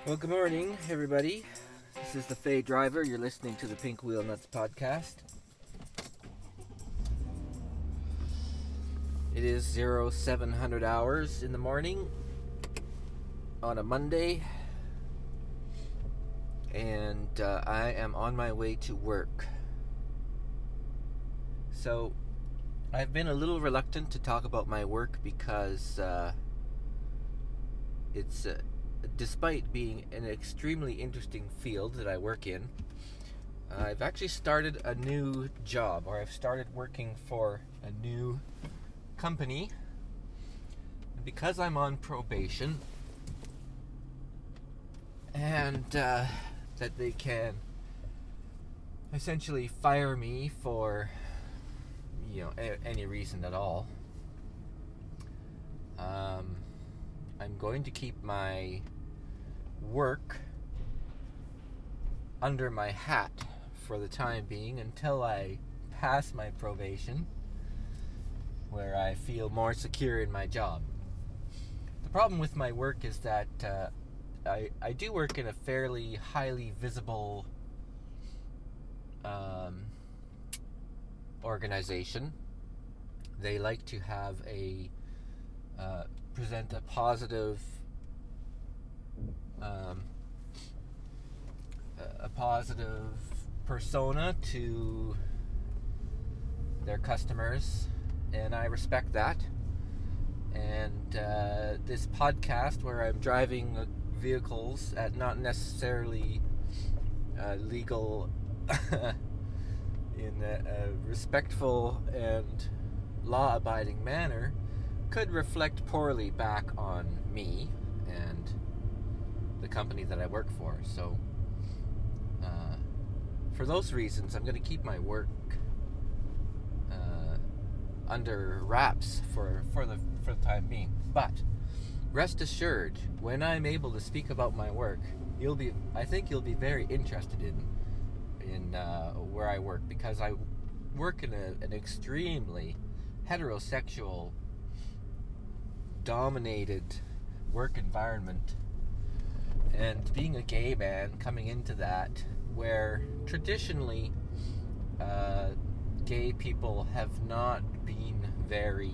Well, good morning, everybody. This is the Faye Driver. You're listening to the Pink Wheel Nuts podcast. It is 0700 hours in the morning on a Monday, and I am on my way to work. So, I've been a little reluctant to talk about my work because it's despite being an extremely interesting field that I work in, I've actually started a new job, or I've started working for a new company. And because I'm on probation, and that they can essentially fire me for, any reason at all, I'm going to keep my work under my hat for the time being until I pass my probation, where I feel more secure in my job. The problem with my work is that I do work in a fairly highly visible organization. They like to have present a positive persona to their customers, and I respect that. And this podcast, where I'm driving vehicles at not necessarily legal in a respectful and law-abiding manner, could reflect poorly back on me and the company that I work for. So for those reasons, I'm going to keep my work under wraps for the time being. But rest assured, when I'm able to speak about my work, I think you'll be very interested in where I work, because I work in an extremely heterosexual dominated work environment, and being a gay man coming into that, where traditionally gay people have not been very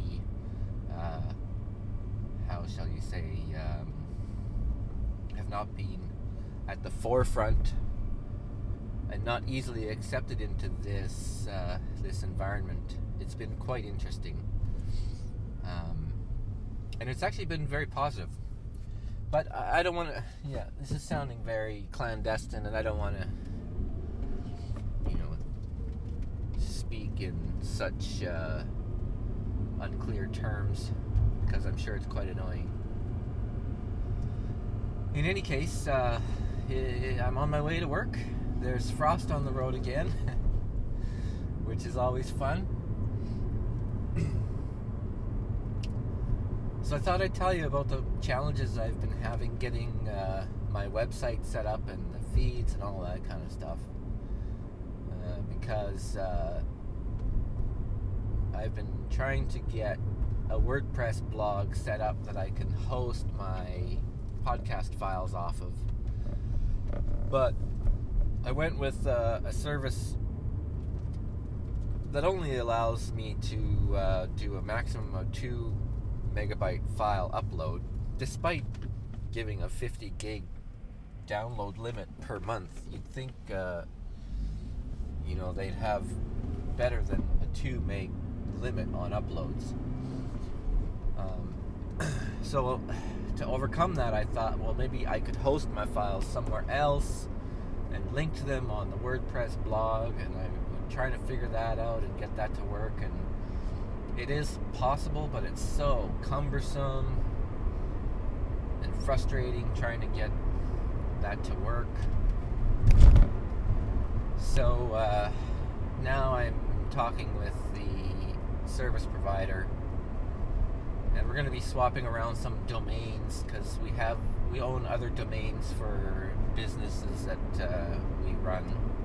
have not been at the forefront and not easily accepted into this environment. It's been quite interesting. And it's actually been very positive. But I don't want to, this is sounding very clandestine, and I don't want to, speak in such unclear terms, because I'm sure it's quite annoying. In any case, I'm on my way to work. There's frost on the road again, which is always fun. So I thought I'd tell you about the challenges I've been having getting my website set up and the feeds and all that kind of stuff. Because I've been trying to get a WordPress blog set up that I can host my podcast files off of. But I went with a service that only allows me to do a maximum of 2 megabyte file upload, despite giving a 50 gig download limit per month. You'd think they'd have better than a 2 meg limit on uploads. So to overcome that, I thought, well, maybe I could host my files somewhere else and link to them on the WordPress blog, and I'm trying to figure that out and get that to work. And it is possible, but it's so cumbersome and frustrating trying to get that to work. So now I'm talking with the service provider, and we're going to be swapping around some domains, because we own other domains for businesses that we run.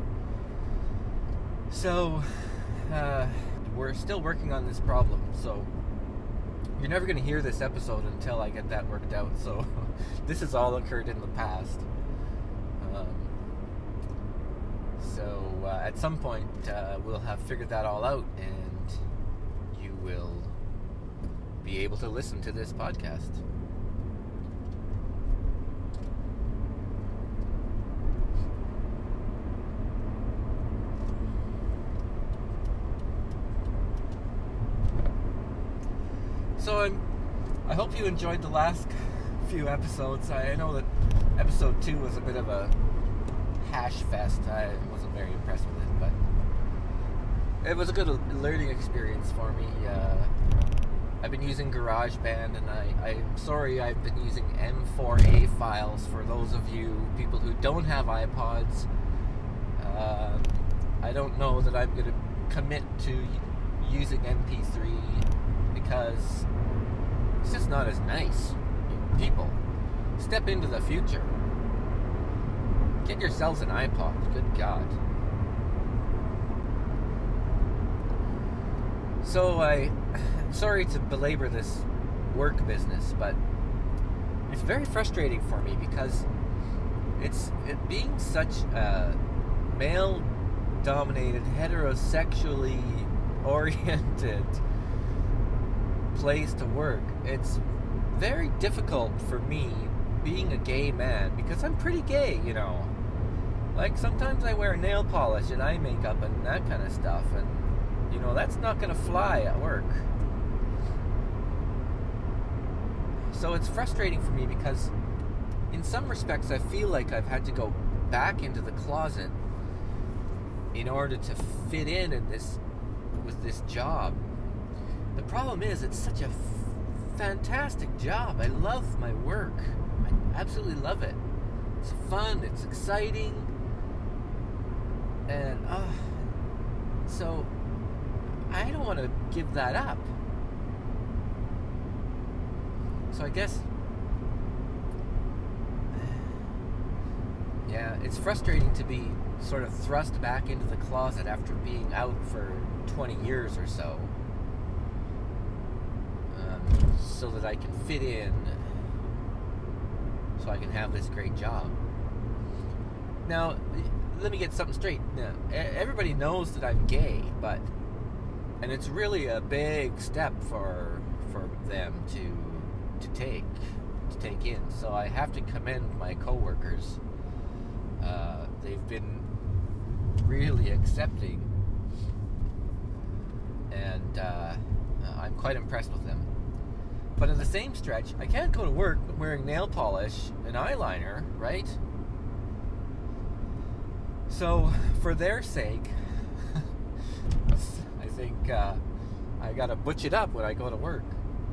So we're still working on this problem, so you're never going to hear this episode until I get that worked out. So this has all occurred in the past. So at some point we'll have figured that all out, and you will be able to listen to this podcast. So I hope you enjoyed the last few episodes. I know that episode 2 was a bit of a hash fest. I wasn't very impressed with it, but it was a good learning experience for me. I've been using GarageBand, and I'm sorry I've been using M4A files for those of you people who don't have iPods. I don't know that I'm going to commit to using MP3 because it's just not as nice. People, step into the future. Get yourselves an iPod. Good God. So I'm sorry to belabor this work business, but it's very frustrating for me because it being such a male-dominated, heterosexually oriented place to work. It's very difficult for me being a gay man because I'm pretty gay, you know. Like sometimes I wear nail polish and eye makeup and that kind of stuff, and you know that's not gonna fly at work. So it's frustrating for me because in some respects I feel like I've had to go back into the closet in order to fit in with this job. The problem is it's such a fantastic job. I love my work. I absolutely love it. It's fun, it's exciting, and so I don't want to give that up. So I guess yeah, it's frustrating to be sort of thrust back into the closet after being out for 20 years or so. So that I can fit in, so I can have this great job. Now, let me get something straight. Now, everybody knows that I'm gay, and it's really a big step for them to take in. So I have to commend my coworkers. They've been really accepting, and I'm quite impressed with them. But in the same stretch, I can't go to work wearing nail polish and eyeliner, right? So, for their sake, I think I gotta butch it up when I go to work.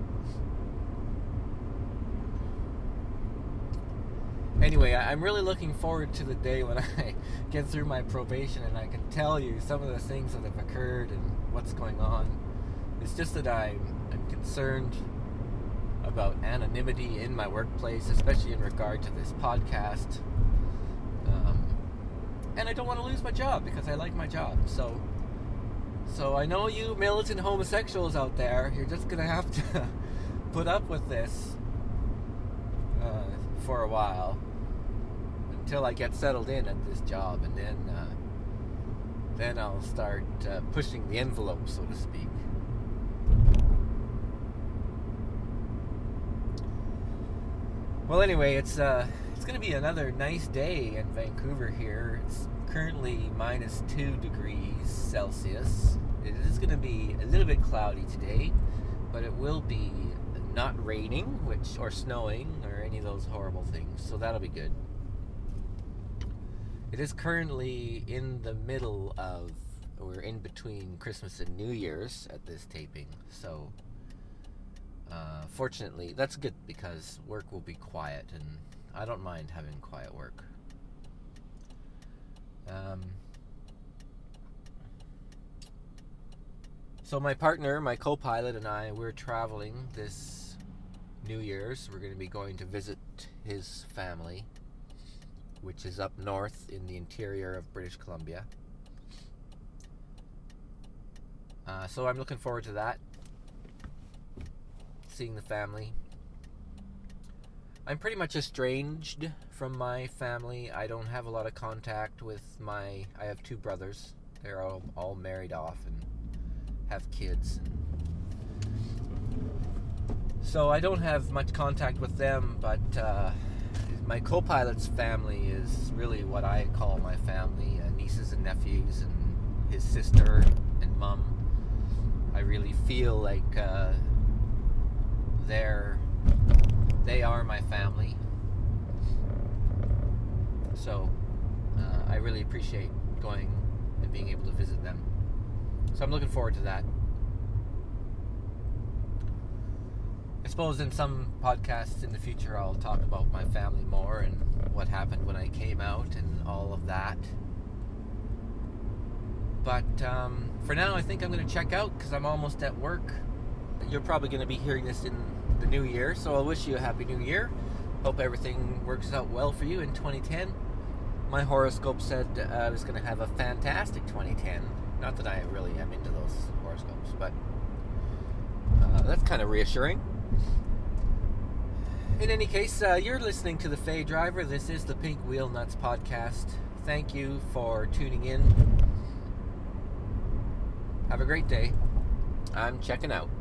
Anyway, I'm really looking forward to the day when I get through my probation and I can tell you some of the things that have occurred and what's going on. It's just that I'm concerned about anonymity in my workplace, especially in regard to this podcast. And I don't want to lose my job because I like my job. So I know you militant homosexuals out there, you're just going to have to put up with this for a while until I get settled in at this job, and then I'll start pushing the envelope, so to speak. Well, anyway, it's going to be another nice day in Vancouver here. It's currently minus 2 degrees Celsius. It is going to be a little bit cloudy today, but it will be not raining, or snowing, or any of those horrible things, so that'll be good. It is currently in the middle of, we're in between Christmas and New Year's at this taping, so fortunately, that's good because work will be quiet, and I don't mind having quiet work. So my partner, my co-pilot, and I, we're traveling this New Year's. We're going to be going to visit his family, which is up north in the interior of British Columbia. So I'm looking forward to that. Seeing the family. I'm pretty much estranged from my family. I don't have a lot of contact with I have 2 brothers. They're all married off and have kids. So I don't have much contact with them, but my co-pilot's family is really what I call my family, nieces and nephews and his sister and mom. I really feel like they are my family. So I really appreciate going and being able to visit them. So I'm looking forward to that. I suppose in some podcasts in the future I'll talk about my family more and what happened when I came out and all of that. But for now, I think I'm going to check out because I'm almost at work. You're probably going to be hearing this in the new year, so I'll wish you a happy new year. Hope everything works out well for you in 2010. My horoscope said I was going to have a fantastic 2010. Not that I really am into those horoscopes, but that's kind of reassuring. In any case, you're listening to The Fae Driver. This is the Pink Wheel Nuts podcast. Thank you for tuning in. Have a great day. I'm checking out.